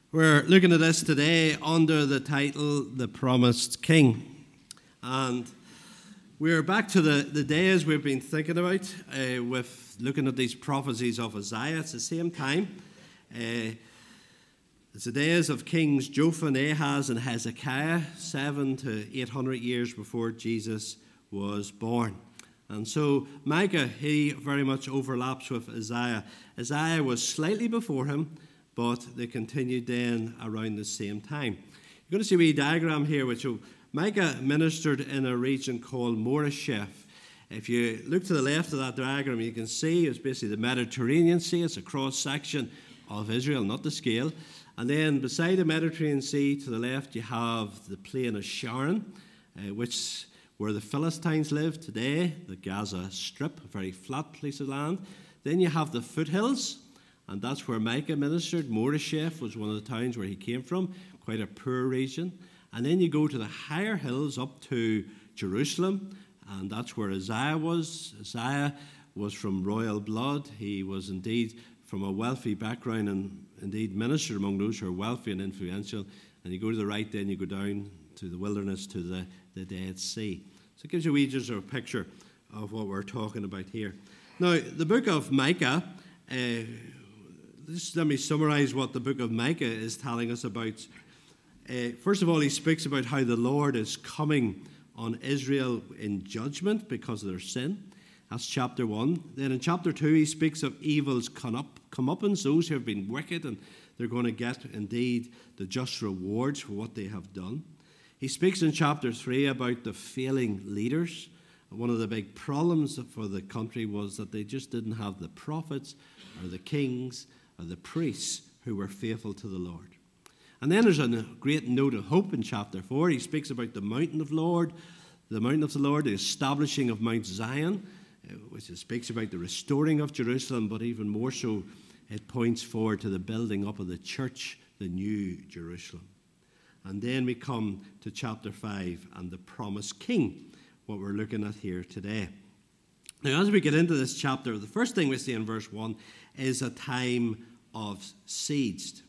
We're looking at this today under the title, The Promised King. And we're back to the days we've been thinking about with looking at these prophecies of Isaiah. It's the same time. It's the days of Kings Jotham, Ahaz, and Hezekiah, 700 to 800 years before Jesus was born. And so Micah, he very much overlaps with Isaiah. Isaiah was slightly before him, but they continued then around the same time. You're going to see a wee diagram here, which Micah ministered in a region called Moresheth. If you look to the left of that diagram, you can see it's basically the Mediterranean Sea. It's a cross-section of Israel, not the scale. And then beside the Mediterranean Sea, to the left, you have the plain of Sharon, where the Philistines live today, the Gaza Strip, a very flat piece of land. Then you have the foothills, and that's where Micah ministered. Moresheth was one of the towns where he came from, quite a poor region. And then you go to the higher hills up to Jerusalem, and that's where Isaiah was. Isaiah was from royal blood. He was indeed from a wealthy background and indeed ministered among those who are wealthy and influential. And you go to the right, then you go down to the wilderness, to the Dead Sea. So it gives you just a picture of what we're talking about here. Now, the book of Micah, just let me summarize what the book of Micah is telling us about. First of all, he speaks about how the Lord is coming on Israel in judgment because of their sin. That's chapter 1. Then in chapter 2, he speaks of evil's comeuppance, those who have been wicked, and they're going to get, indeed, the just rewards for what they have done. He speaks in chapter 3 about the failing leaders. One of the big problems for the country was that they just didn't have the prophets or the kings or the priests who were faithful to the Lord. And then there's a great note of hope in chapter 4. He speaks about the mountain of the Lord, the establishing of Mount Zion, which speaks about the restoring of Jerusalem, but even more so, it points forward to the building up of the church, the new Jerusalem. And then we come to chapter 5 and the promised king, what we're looking at here today. Now, as we get into this chapter, the first thing we see in verse 1 is a time of siege.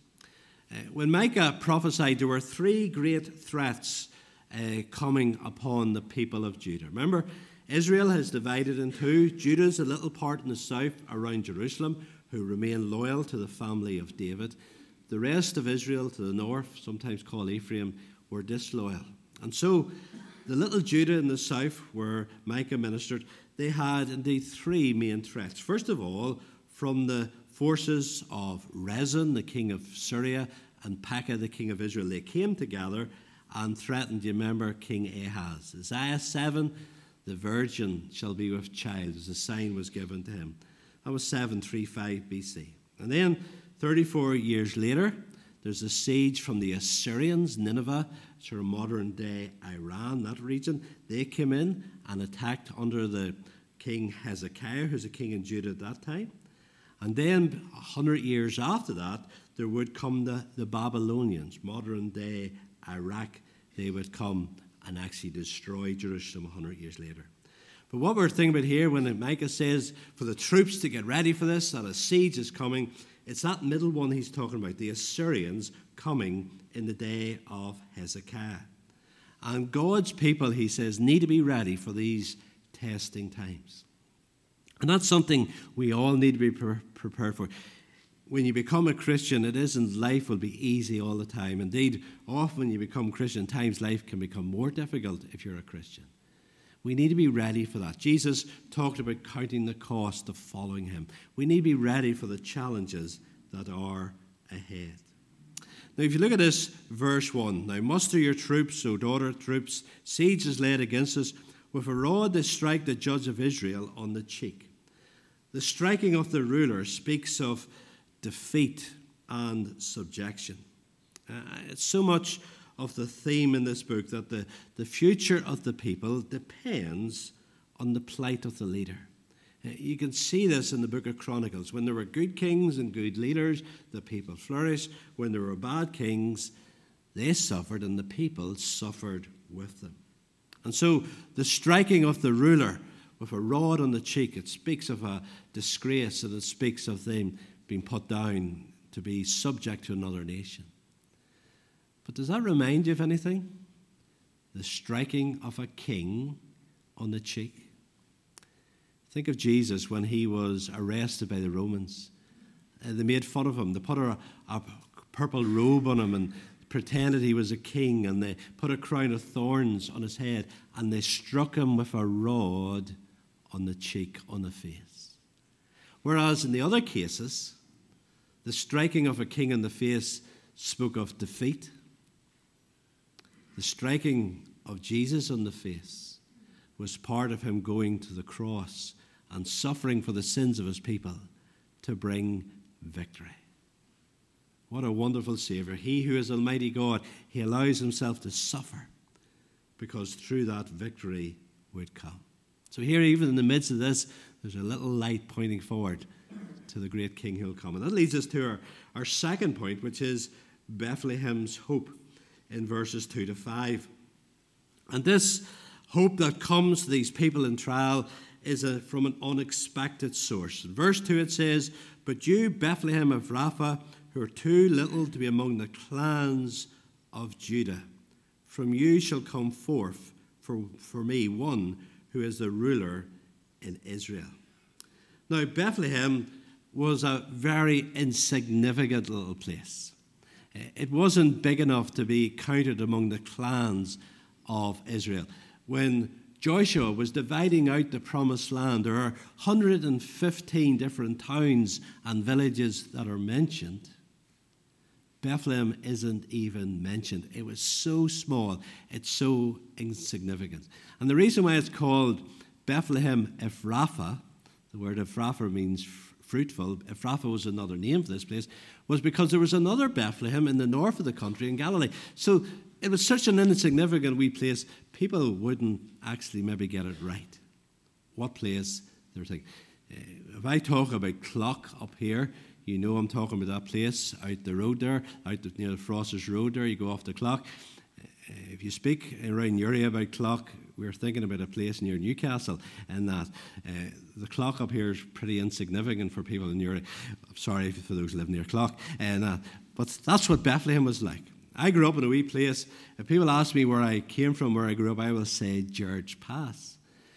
When Micah prophesied, there were three great threats coming upon the people of Judah. Remember, Israel has divided in two. Judah's a little part in the south around Jerusalem who remain loyal to the family of David. The rest of Israel to the north, sometimes called Ephraim, were disloyal. And so the little Judah in the south, where Micah ministered, they had indeed three main threats. First of all, from the forces of Rezin, the king of Syria, and Pekah, the king of Israel. They came together and threatened, you remember, King Ahaz. Isaiah 7, the virgin shall be with child, as a sign was given to him. That was 735 BC. And then 34 years later, there's a siege from the Assyrians, Nineveh, sort of modern-day Iran, that region. They came in and attacked under the king Hezekiah, who's a king in Judah at that time. And then 100 years after that, there would come the Babylonians, modern-day Iraq. They would come and actually destroy Jerusalem 100 years later. But what we're thinking about here, when Micah says for the troops to get ready for this, that a siege is coming, it's that middle one he's talking about, the Assyrians coming in the day of Hezekiah. And God's people, he says, need to be ready for these testing times. And that's something we all need to be prepared for. When you become a Christian, it isn't life will be easy all the time. Indeed, often when you become Christian, times life can become more difficult if you're a Christian. We need to be ready for that. Jesus talked about counting the cost of following him. We need to be ready for the challenges that are ahead. Now, if you look at this verse 1, now muster your troops, O daughter troops, siege is laid against us. With a rod they strike the judge of Israel on the cheek. The striking of the ruler speaks of defeat and subjection. It's so much of the theme in this book that the future of the people depends on the plight of the leader. You can see this in the book of Chronicles. When there were good kings and good leaders, the people flourished. When there were bad kings, they suffered and the people suffered with them. And so the striking of the ruler with a rod on the cheek, it speaks of a disgrace, and it speaks of them being put down to be subject to another nation. But does that remind you of anything? The striking of a king on the cheek. Think of Jesus when he was arrested by the Romans. They made fun of him. They put a purple robe on him and pretended he was a king, and they put a crown of thorns on his head, and they struck him with a rod on the cheek, on the face. Whereas in the other cases, the striking of a king in the face spoke of defeat. The striking of Jesus on the face was part of him going to the cross and suffering for the sins of his people to bring victory. What a wonderful Savior. He who is Almighty God, he allows himself to suffer because through that victory would come. So here, even in the midst of this, there's a little light pointing forward to the great King who will come. And that leads us to our second point, which is Bethlehem's hope in verses 2 to 5. And this hope that comes to these people in trial is from an unexpected source. In verse 2 it says, "But you, Bethlehem of Ephrathah, who are too little to be among the clans of Judah, from you shall come forth for me one who is the ruler in Israel." Now, Bethlehem was a very insignificant little place. It wasn't big enough to be counted among the clans of Israel. When Joshua was dividing out the promised land, there are 115 different towns and villages that are mentioned. Bethlehem isn't even mentioned. It was so small, it's so insignificant. And the reason why it's called Bethlehem Ephrathah, the word Ephrathah means fruitful, Ephrathah was another name for this place, was because there was another Bethlehem in the north of the country in Galilee. So it was such an insignificant wee place, people wouldn't actually maybe get it right. What place they were thinking. If I talk about Clock up here, you know I'm talking about that place out the road there, near the Frosters Road there, you go off the Clock. If you speak around Newry about Clock, we're thinking about a place near Newcastle, and that the Clock up here is pretty insignificant for people in Newry. I'm sorry for those who live near Clock, but that's what Bethlehem was like. I grew up in a wee place. If people ask me where I came from, where I grew up, I will say George Pass.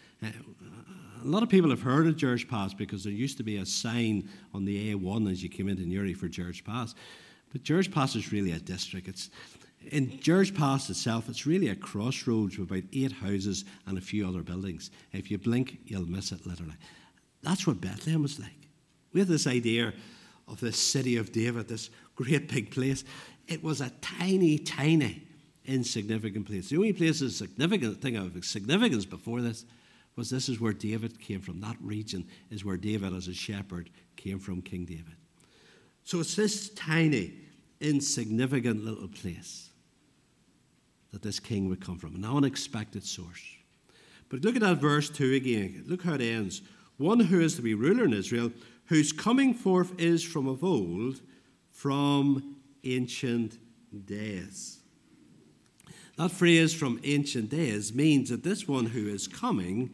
A lot of people have heard of George Pass because there used to be a sign on the A1 as you came into Newry for George Pass. But George Pass is really a district. In George Pass itself, it's really a crossroads with about 8 houses and a few other buildings. If you blink, you'll miss it, literally. That's what Bethlehem was like. We have this idea of this city of David, this great big place. It was a tiny, tiny, insignificant place. The only place of significance before this is where David came from. That region is where David, as a shepherd, came from, King David. So it's this tiny, insignificant little place that this king would come from, an unexpected source. But look at that verse 2 again. Look how it ends. "One who is to be ruler in Israel, whose coming forth is from of old, from ancient days." That phrase, "from ancient days," means that this one who is coming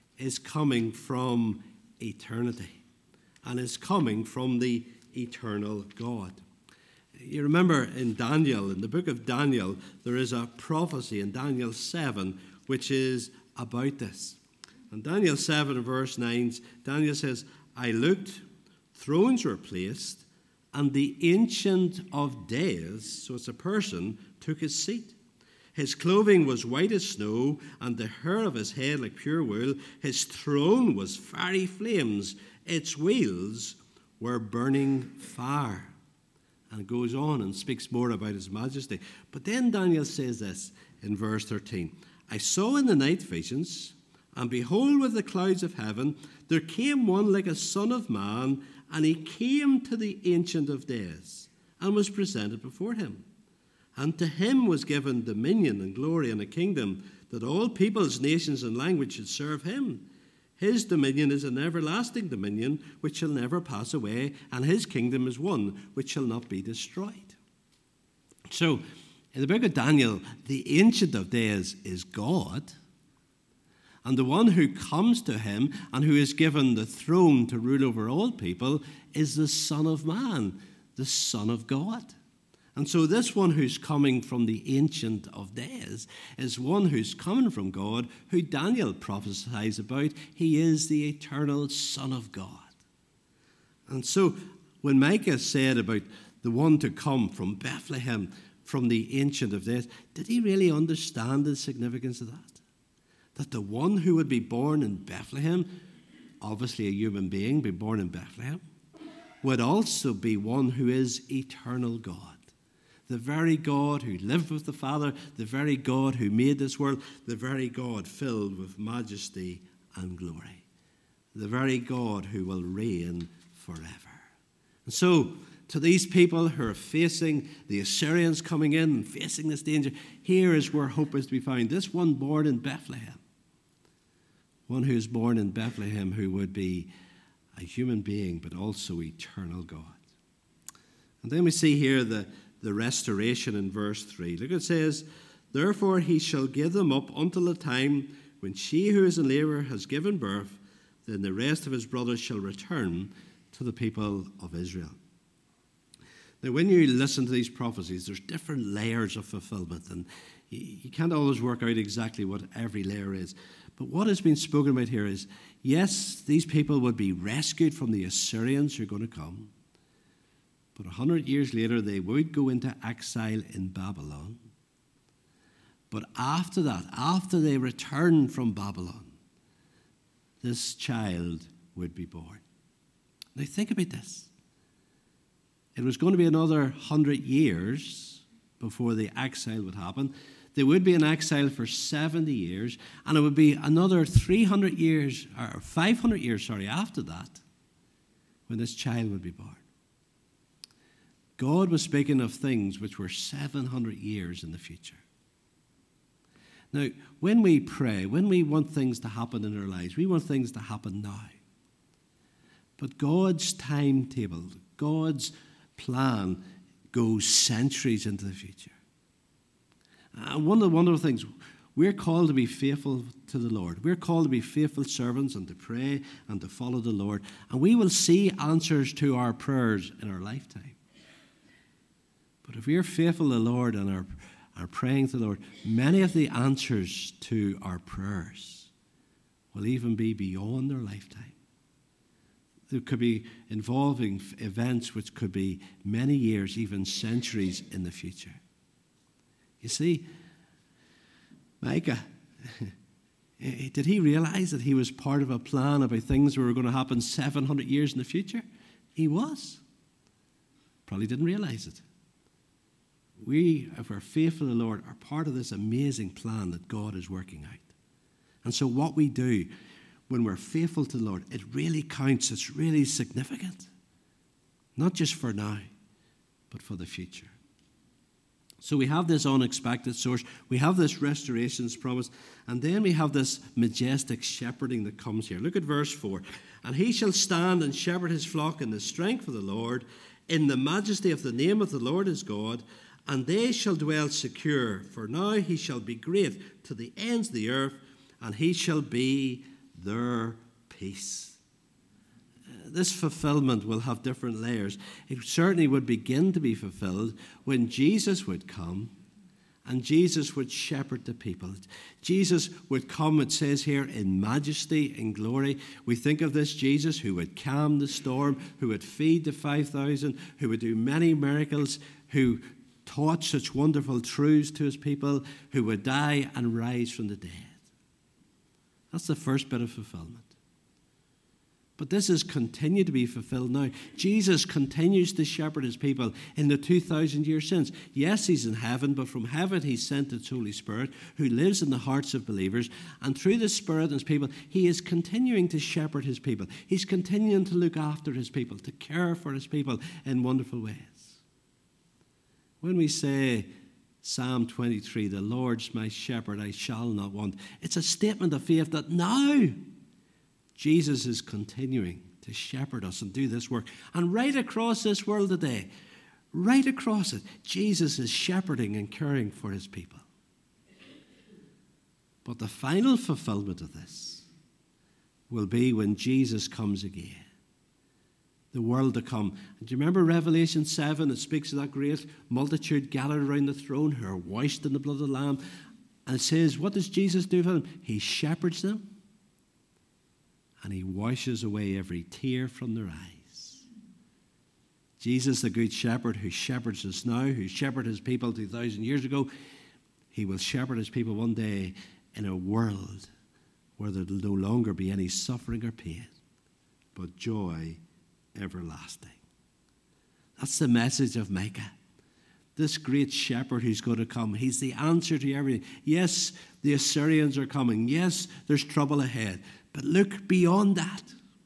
from eternity and is coming from the eternal God. You remember in Daniel, in the book of Daniel, there is a prophecy in Daniel 7 which is about this. In Daniel 7 verse 9, Daniel says, "I looked, thrones were placed, and the Ancient of Days," so it's a person, "took his seat. His clothing was white as snow, and the hair of his head like pure wool. His throne was fiery flames. Its wheels were burning fire." And it goes on and speaks more about his majesty. But then Daniel says this in verse 13. "I saw in the night visions, and behold, with the clouds of heaven, there came one like a son of man, and he came to the Ancient of Days, and was presented before him. And to him was given dominion and glory and a kingdom, that all peoples, nations, and languages should serve him. His dominion is an everlasting dominion which shall never pass away, and his kingdom is one which shall not be destroyed." So, in the book of Daniel, the Ancient of Days is God, and the one who comes to him and who is given the throne to rule over all people is the Son of Man, the Son of God. And so this one who's coming from the Ancient of Days is one who's coming from God, who Daniel prophesies about. He is the eternal Son of God. And so when Micah said about the one to come from Bethlehem, from the Ancient of Days, did he really understand the significance of that? That the one who would be born in Bethlehem, obviously a human being, be born in Bethlehem, would also be one who is eternal God. The very God who lived with the Father, the very God who made this world, the very God filled with majesty and glory. The very God who will reign forever. And so, to these people who are facing the Assyrians coming in and facing this danger, here is where hope is to be found. This one born in Bethlehem, one who is born in Bethlehem who would be a human being but also eternal God. And then we see here the restoration in verse 3. Look, it says, "Therefore he shall give them up until the time when she who is in labour has given birth, then the rest of his brothers shall return to the people of Israel." Now, when you listen to these prophecies, there's different layers of fulfillment, and you can't always work out exactly what every layer is. But what has been spoken about here is, yes, these people would be rescued from the Assyrians who are going to come. But 100 years later, they would go into exile in Babylon. But after that, after they return from Babylon, this child would be born. Now think about this. It was going to be another 100 years before the exile would happen. They would be in exile for 70 years, and it would be another 300 years, or 500 years, after that, when this child would be born. God was speaking of things which were 700 years in the future. Now, when we pray, when we want things to happen in our lives, we want things to happen now. But God's timetable, God's plan goes centuries into the future. And one of the wonderful things, we're called to be faithful to the Lord. We're called to be faithful servants and to pray and to follow the Lord. And we will see answers to our prayers in our lifetime. But if we are faithful to the Lord and are praying to the Lord, many of the answers to our prayers will even be beyond our lifetime. There could be involving events which could be many years, even centuries in the future. You see, Micah, did he realize that he was part of a plan about things that were going to happen 700 years in the future? He was. Probably didn't realize it. We, if we're faithful to the Lord, are part of this amazing plan that God is working out. And so what we do when we're faithful to the Lord, it really counts. It's really significant. Not just for now, but for the future. So we have this unexpected source. We have this restoration's promise. And then we have this majestic shepherding that comes here. Look at verse 4. "And he shall stand and shepherd his flock in the strength of the Lord, in the majesty of the name of the Lord his God. And they shall dwell secure, for now he shall be great to the ends of the earth, and he shall be their peace." This fulfillment will have different layers. It certainly would begin to be fulfilled when Jesus would come, and Jesus would shepherd the people. Jesus would come, it says here, in majesty and glory. We think of this Jesus who would calm the storm, who would feed the 5,000, who would do many miracles, who taught such wonderful truths to his people, who would die and rise from the dead. That's the first bit of fulfillment. But this has continued to be fulfilled now. Jesus continues to shepherd his people in the 2,000 years since. Yes, he's in heaven, but from heaven he sent his Holy Spirit, who lives in the hearts of believers. And through the Spirit and his people, he is continuing to shepherd his people. He's continuing to look after his people, to care for his people in wonderful ways. When we say Psalm 23, "The Lord's my shepherd, I shall not want," it's a statement of faith that now Jesus is continuing to shepherd us and do this work. And right across this world today, right across it, Jesus is shepherding and caring for his people. But the final fulfillment of this will be when Jesus comes again. the world to come. And do you remember Revelation 7? It speaks of that great multitude gathered around the throne who are washed in the blood of the Lamb. And it says, what does Jesus do for them? He shepherds them, and he washes away every tear from their eyes. Jesus, the good shepherd who shepherds us now, who shepherded his people 2,000 years ago, he will shepherd his people one day in a world where there will no longer be any suffering or pain, but joy everlasting. That's the message of Micah. This great shepherd who's going to come, he's the answer to everything. Yes, the Assyrians are coming. Yes, there's trouble ahead. But look beyond that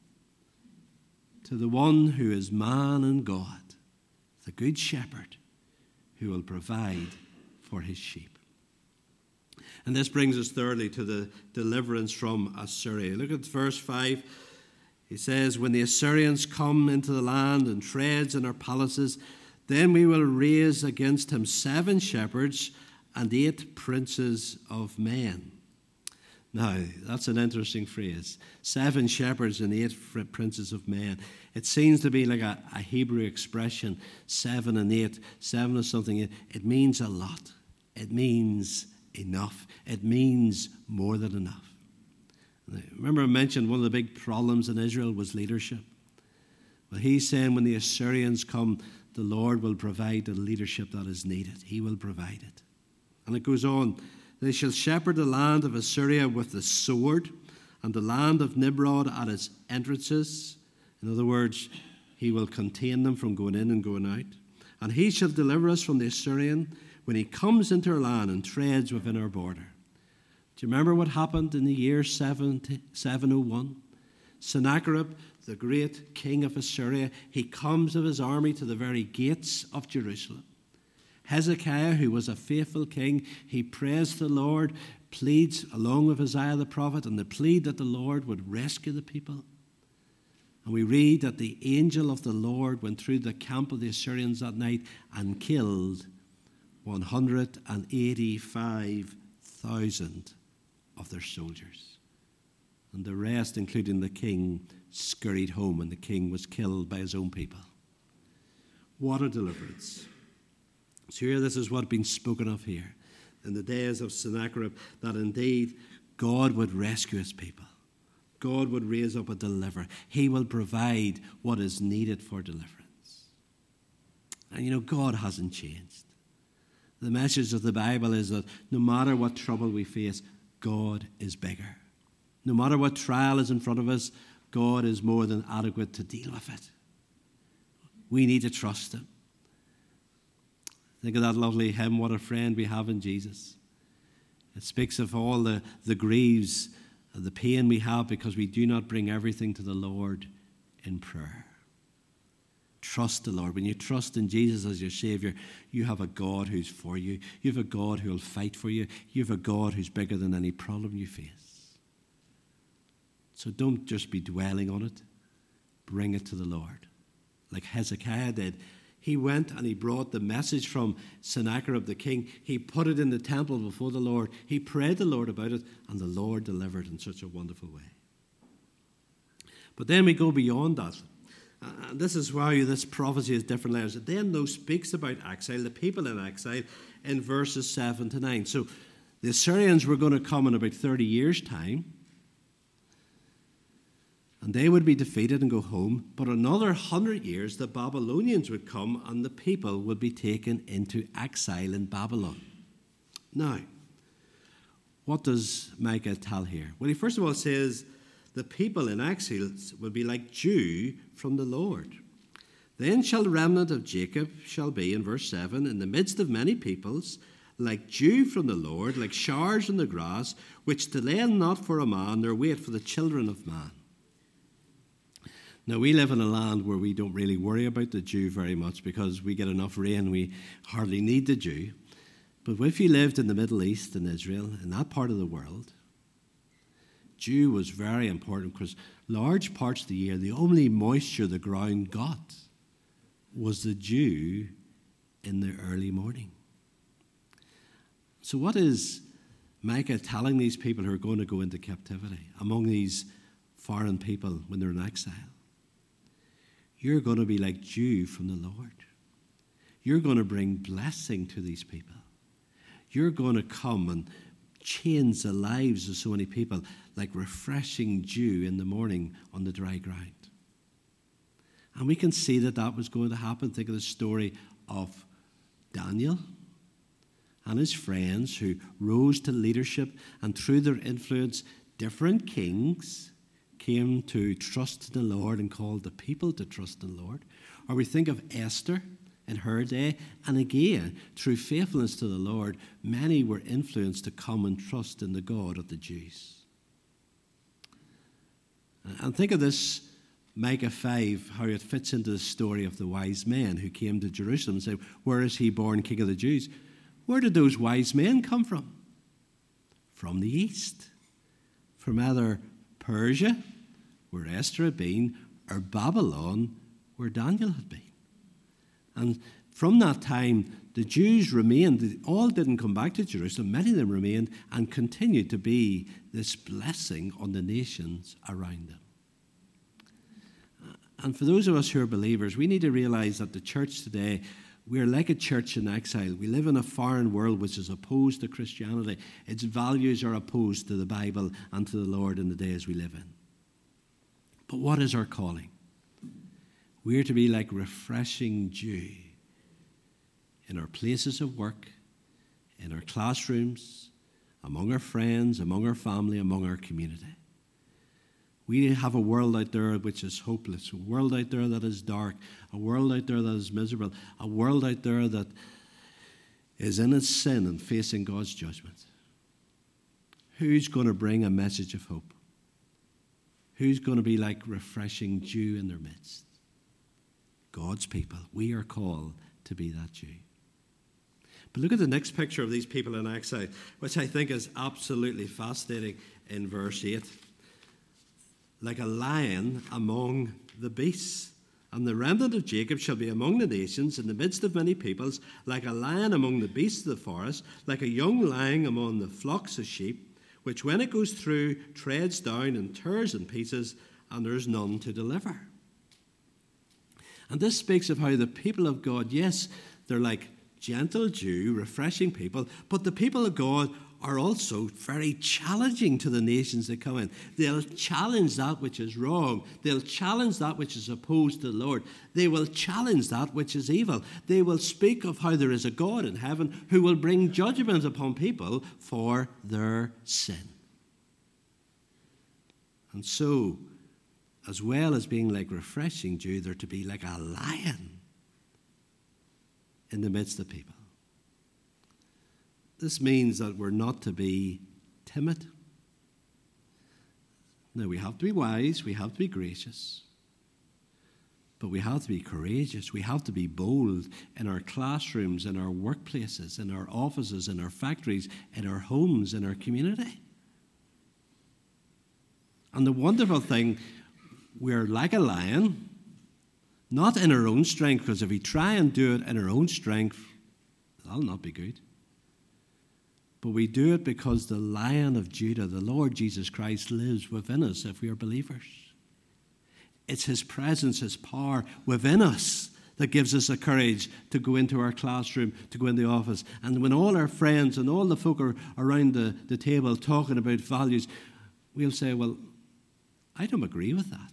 to the one who is man and God, the good shepherd who will provide for his sheep. And this brings us thirdly to the deliverance from Assyria. Look at verse 5. He says, when the Assyrians come into the land and treads in our palaces, then we will raise against him 7 shepherds and 8 princes of men. Now, that's an interesting phrase. 7 shepherds and 8 princes of men. It seems to be like a Hebrew expression, 7 and 8. 7 is something, it means a lot. It means enough. It means more than enough. Remember I mentioned one of the big problems in Israel was leadership. Well, he's saying when the Assyrians come, the Lord will provide the leadership that is needed. He will provide it. And it goes on, they shall shepherd the land of Assyria with the sword, and the land of Nimrod at its entrances. In other words, he will contain them from going in and going out. And he shall deliver us from the Assyrian when he comes into our land and treads within our border. Do you remember what happened in the year 701? Sennacherib, the great king of Assyria, he comes of his army to the very gates of Jerusalem. Hezekiah, who was a faithful king, he prays to the Lord, pleads along with Isaiah the prophet, and the plea that the Lord would rescue the people. And we read that the angel of the Lord went through the camp of the Assyrians that night and killed 185,000 of their soldiers. And the rest, including the king, scurried home, and the king was killed by his own people. What a deliverance. So here, this is what had been spoken of here in the days of Sennacherib, that indeed God would rescue his people. God would raise up a deliverer. He will provide what is needed for deliverance. And you know, God hasn't changed. The message of the Bible is that no matter what trouble we face, God is bigger. No matter what trial is in front of us, God is more than adequate to deal with it. We need to trust him. Think of that lovely hymn, What a Friend We Have in Jesus. It speaks of all the griefs and the pain we have because we do not bring everything to the Lord in prayer. Trust the Lord. When you trust in Jesus as your Savior, you have a God who's for you. You have a God who will fight for you. You have a God who's bigger than any problem you face. So don't just be dwelling on it. Bring it to the Lord. Like Hezekiah did. He went and he brought the message from Sennacherib the king. He put it in the temple before the Lord. He prayed the Lord about it, and the Lord delivered in such a wonderful way. But then we go beyond that. And this is why this prophecy has different layers. It then though speaks about exile, the people in exile, in verses 7 to 9. So the Assyrians were going to come in about 30 years' time. And they would be defeated and go home. But another 100 years, the Babylonians would come and the people would be taken into exile in Babylon. Now, what does Micah tell here? Well, he first of all says the people in exile will be like dew from the Lord. Then shall the remnant of Jacob shall be, in verse 7, in the midst of many peoples, like dew from the Lord, like showers on the grass, which delay not for a man, nor wait for the children of man. Now, we live in a land where we don't really worry about the dew very much because we get enough rain, we hardly need the dew. But if you lived in the Middle East and Israel, in that part of the world, dew was very important because large parts of the year, the only moisture the ground got was the dew in the early morning. So what is Micah telling these people who are going to go into captivity among these foreign people when they're in exile? you're going to be like dew from the Lord. You're going to bring blessing to these people. You're going to come and change the lives of so many people like refreshing dew in the morning on the dry ground. And we can see that that was going to happen. Think of the story of Daniel and his friends who rose to leadership, and through their influence, different kings came to trust in the Lord and called the people to trust in the Lord. Or we think of Esther in her day, and again, through faithfulness to the Lord, many were influenced to come and trust in the God of the Jews. And think of this, Micah 5, how it fits into the story of the wise men who came to Jerusalem and said, where is he born King of the Jews? Where did those wise men come from? From the east. From either Persia, where Esther had been, or Babylon, where Daniel had been. And from that time, the Jews remained. All didn't come back to Jerusalem. Many of them remained and continued to be this blessing on the nations around them. And for those of us who are believers, we need to realize that the church today, we are like a church in exile. We live in a foreign world which is opposed to Christianity. Its values are opposed to the Bible and to the Lord in the days we live in. But what is our calling? We are to be like refreshing dew in our places of work, in our classrooms, among our friends, among our family, among our community. We have a world out there which is hopeless, a world out there that is dark, a world out there that is miserable, a world out there that is in its sin and facing God's judgment. Who's going to bring a message of hope? Who's going to be like refreshing dew in their midst? God's people. We are called to be that dew. But look at the next picture of these people in exile, which I think is absolutely fascinating in verse 8. Like a lion among the beasts, and the remnant of Jacob shall be among the nations in the midst of many peoples, like a lion among the beasts of the forest, like a young lion among the flocks of sheep, which when it goes through treads down and tears in pieces, and there is none to deliver. And this speaks of how the people of God, yes, they're like gentle dew, refreshing people, but the people of God are also very challenging to the nations that come in. They'll challenge that which is wrong. They'll challenge that which is opposed to the Lord. They will challenge that which is evil. They will speak of how there is a God in heaven who will bring judgment upon people for their sin. And so, as well as being like refreshing dew, they're to be like a lion in the midst of people. This means that we're not to be timid. No, we have to be wise, we have to be gracious, but we have to be courageous. We have to be bold in our classrooms, in our workplaces, in our offices, in our factories, in our homes, in our community. And the wonderful thing, we're like a lion, not in our own strength, because if we try and do it in our own strength, that'll not be good. But we do it because the Lion of Judah, the Lord Jesus Christ, lives within us if we are believers. It's his presence, his power within us that gives us the courage to go into our classroom, to go in the office. And when all our friends and all the folk are around the table talking about values, we'll say, well, I don't agree with that.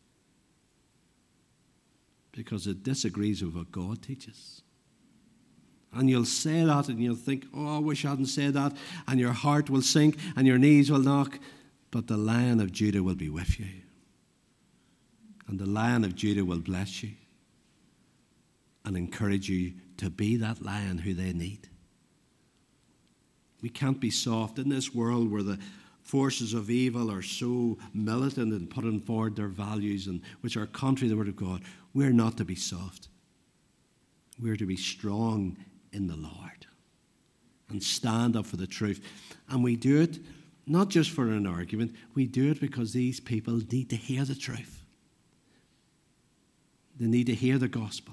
Because it disagrees with what God teaches. And you'll say that and you'll think, oh, I wish I hadn't said that. And your heart will sink and your knees will knock. But the Lion of Judah will be with you. And the Lion of Judah will bless you and encourage you to be that lion who they need. We can't be soft in this world where the forces of evil are so militant and putting forward their values and which are contrary to the Word of God. We're not to be soft. We're to be strong in the Lord and stand up for the truth. And we do it not just for an argument. We do it because these people need to hear the truth. They need to hear the gospel.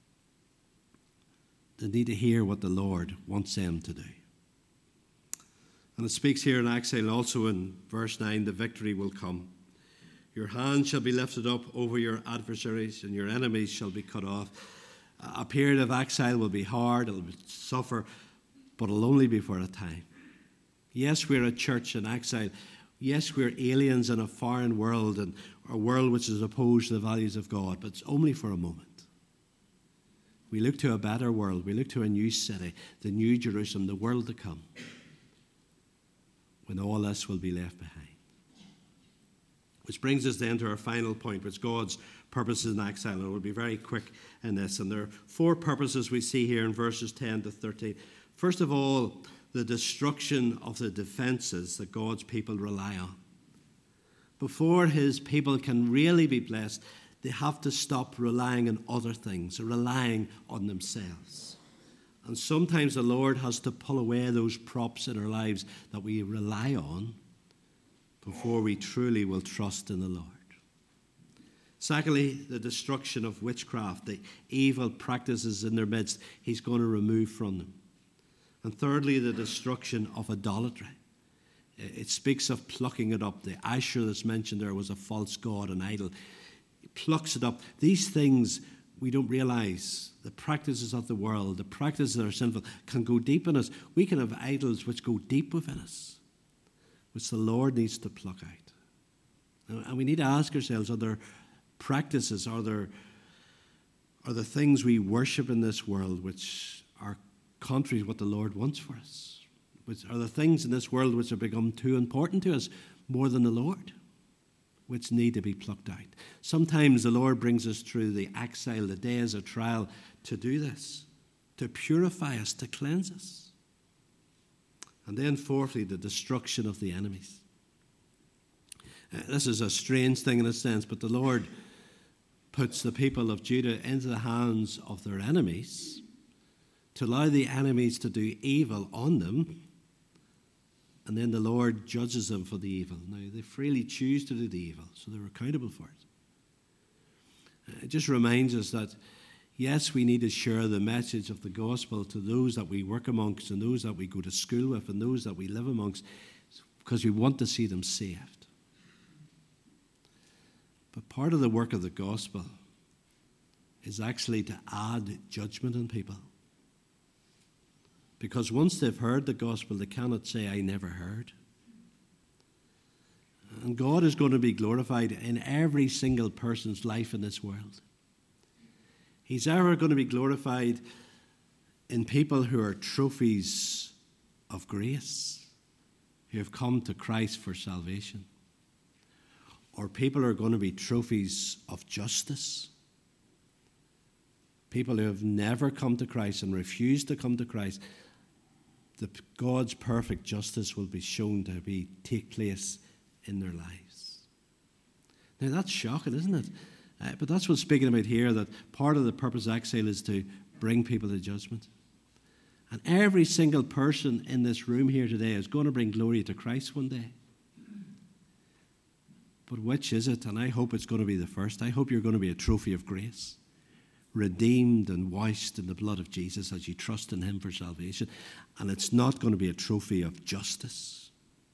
They need to hear what the Lord wants them to do. And it speaks here in exile also in verse 9, the victory will come. Your hand shall be lifted up over your adversaries, and your enemies shall be cut off. A period of exile will be hard, it'll suffer, but it'll only be for a time. Yes, we're a church in exile. Yes, we're aliens in a foreign world, and a world which is opposed to the values of God, but it's only for a moment. We look to a better world. We look to a new city, the new Jerusalem, the world to come, when all this will be left behind. Which brings us then to our final point, which God's purposes in exile. And we'll be very quick in this. And there are 4 purposes we see here in verses 10 to 13. First of all, the destruction of the defenses that God's people rely on. Before his people can really be blessed, they have to stop relying on other things, or relying on themselves. And sometimes the Lord has to pull away those props in our lives that we rely on before we truly will trust in the Lord. Secondly, the destruction of witchcraft, the evil practices in their midst, he's going to remove from them. And thirdly, the destruction of idolatry. It speaks of plucking it up. The Asherah that's mentioned there was a false god, an idol. He plucks it up. These things we don't realize. The practices of the world, the practices that are sinful, can go deep in us. We can have idols which go deep within us, which the Lord needs to pluck out. And we need to ask ourselves, are there practices, are there things we worship in this world which are contrary to what the Lord wants for us? Which are the things in this world which have become too important to us, more than the Lord, which need to be plucked out? Sometimes the Lord brings us through the exile, the days of trial, to do this, to purify us, to cleanse us. And then fourthly, the destruction of the enemies. This is a strange thing in a sense, but the Lord puts the people of Judah into the hands of their enemies to allow the enemies to do evil on them, and then the Lord judges them for the evil. Now, they freely choose to do the evil, so they're accountable for it. It just reminds us that, yes, we need to share the message of the gospel to those that we work amongst and those that we go to school with and those that we live amongst, because we want to see them saved. But part of the work of the gospel is actually to add judgment on people. Because once they've heard the gospel, they cannot say, I never heard. And God is going to be glorified in every single person's life in this world. He's ever going to be glorified in people who are trophies of grace, who have come to Christ for salvation. Or people are going to be trophies of justice. People who have never come to Christ and refused to come to Christ. God's perfect justice will be shown to take place in their lives. Now that's shocking, isn't it? But that's what's speaking about here, that part of the purpose of exile is to bring people to judgment. And every single person in this room here today is going to bring glory to Christ one day. But which is it? And I hope it's going to be the first. I hope you're going to be a trophy of grace, redeemed and washed in the blood of Jesus as you trust in him for salvation. And it's not going to be a trophy of justice,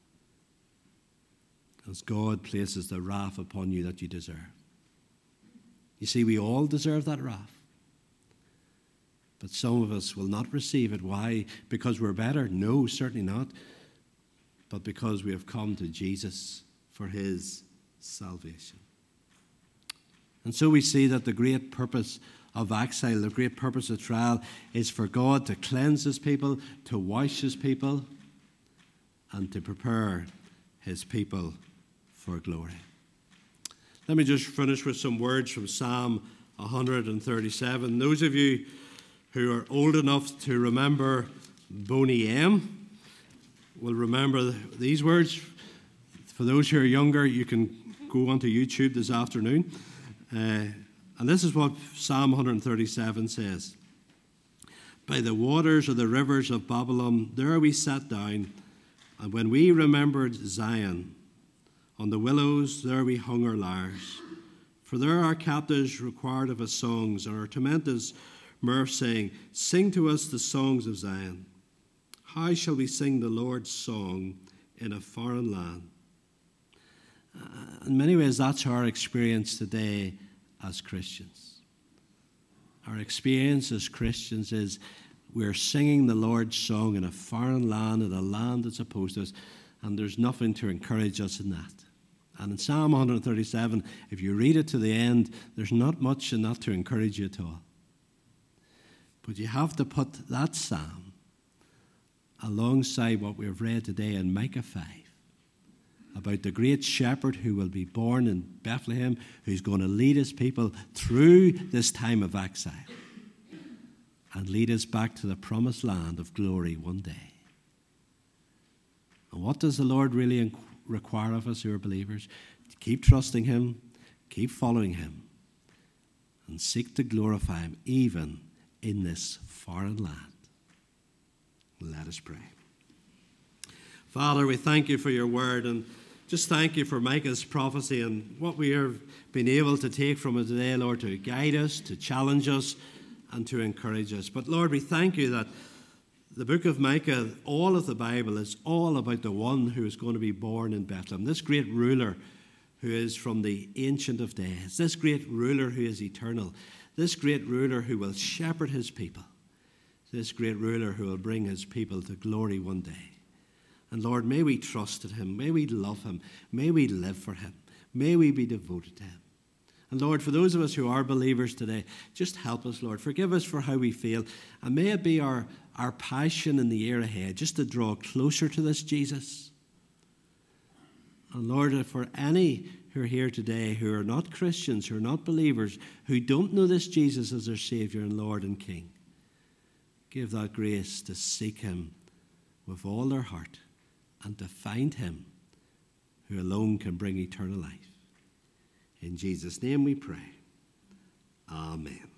as God places the wrath upon you that you deserve. You see, we all deserve that wrath. But some of us will not receive it. Why? Because we're better? No, certainly not. But because we have come to Jesus for his salvation. And so we see that the great purpose of exile, the great purpose of trial, is for God to cleanse his people, to wash his people, and to prepare his people for glory. Let me just finish with some words from Psalm 137. Those of you who are old enough to remember Boney M will remember these words. For those who are younger, you can go onto YouTube this afternoon. And this is what Psalm 137 says. By the waters of the rivers of Babylon, there we sat down, and when we remembered Zion, on the willows there we hung our lyres. For there our captives required of us songs, and our tormentors mirth, saying, sing to us the songs of Zion. How shall we sing the Lord's song in a foreign land? In many ways, that's our experience today as Christians. Our experience as Christians is we're singing the Lord's song in a foreign land, in a land that's opposed to us, and there's nothing to encourage us in that. And in Psalm 137, if you read it to the end, there's not much in that to encourage you at all. But you have to put that psalm alongside what we've read today in Micah 5 about the great shepherd who will be born in Bethlehem, who's going to lead his people through this time of exile and lead us back to the promised land of glory one day. And what does the Lord really require of us who are believers? To keep trusting him, keep following him, and seek to glorify him even in this foreign land. Let us pray. Father, we thank you for your word, and just thank you for Micah's prophecy and what we have been able to take from it today, Lord, to guide us, to challenge us, and to encourage us. But Lord, we thank you that the book of Micah, all of the Bible, is all about the one who is going to be born in Bethlehem, this great ruler who is from the Ancient of Days, this great ruler who is eternal, this great ruler who will shepherd his people, this great ruler who will bring his people to glory one day. And Lord, may we trust in him, may we love him, may we live for him, may we be devoted to him. And Lord, for those of us who are believers today, just help us, Lord. Forgive us for how we feel. And may it be our passion in the year ahead just to draw closer to this Jesus. And Lord, for any who are here today who are not Christians, who are not believers, who don't know this Jesus as their Savior and Lord and King, give that grace to seek him with all their heart and to find him who alone can bring eternal life. In Jesus' name we pray. Amen.